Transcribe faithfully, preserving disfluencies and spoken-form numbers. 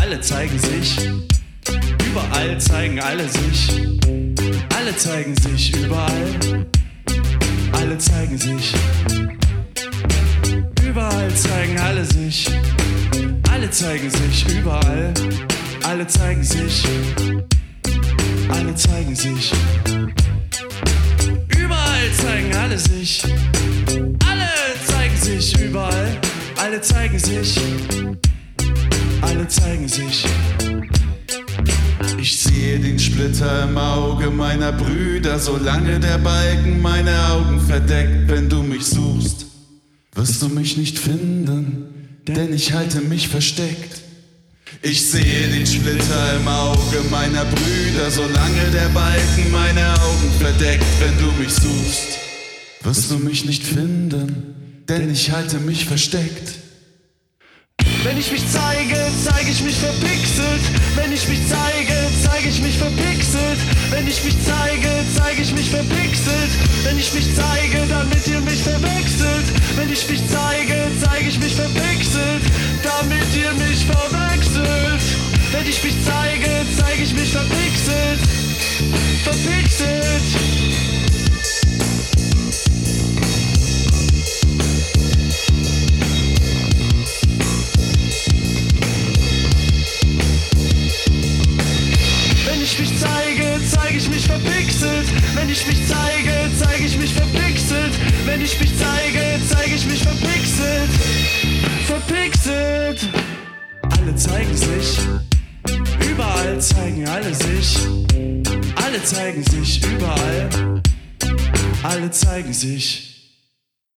alle zeigen sich. Überall zeigen alle sich. Alle zeigen sich überall. Alle zeigen sich. Überall zeigen alle sich. Alle zeigen sich überall. Alle zeigen sich. Alle zeigen sich. Überall zeigen alle sich. Alle zeigen sich überall. Alle zeigen sich. Alle zeigen sich. Ich sehe den Splitter im Auge meiner Brüder, solange der Balken meine Augen verdeckt. Wenn du mich suchst, wirst du mich nicht finden, denn ich halte mich versteckt. Ich sehe den Splitter im Auge meiner Brüder, solange der Balken meine Augen verdeckt. Wenn du mich suchst, wirst du mich nicht finden, denn ich halte mich versteckt. Wenn ich mich zeige, zeige ich mich verpixelt. Wenn ich mich zeige, zeige ich mich verpixelt. Wenn ich mich zeige, zeige ich mich verpixelt. Wenn ich mich zeige, damit ihr mich verwechselt. Wenn ich mich zeige, zeige ich mich verpixelt. Damit ihr mich verwechselt. Wenn ich mich zeige, zeige ich mich verpixelt. Verpixelt. Wenn ich mich zeige, zeige ich mich verpixelt. Wenn ich mich zeige, zeige ich mich verpixelt. Wenn ich mich zeige, zeige ich mich verpixelt. Verpixelt. Alle zeigen sich. Überall zeigen alle sich. Alle zeigen sich überall. Alle zeigen sich.